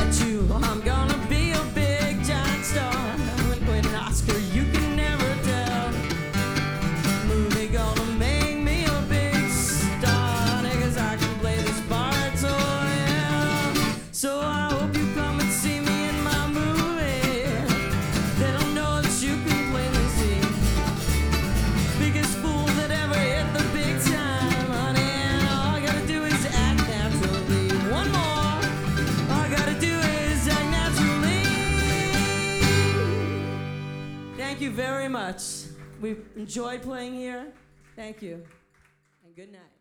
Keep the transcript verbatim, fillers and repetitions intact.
bet you I'm gonna be a big giant star. Win win an Oscar, you can never tell. Movie gonna make me a big star, niggas, I can play this part so well. So I hope you come and see me in my movie. They don't know that you can plainly see. Biggest fool that ever hit the big time, honey, and all I gotta do is act naturally. One more, all I gotta do is act naturally. Thank you very much. We've enjoyed playing here. Thank you, and good night.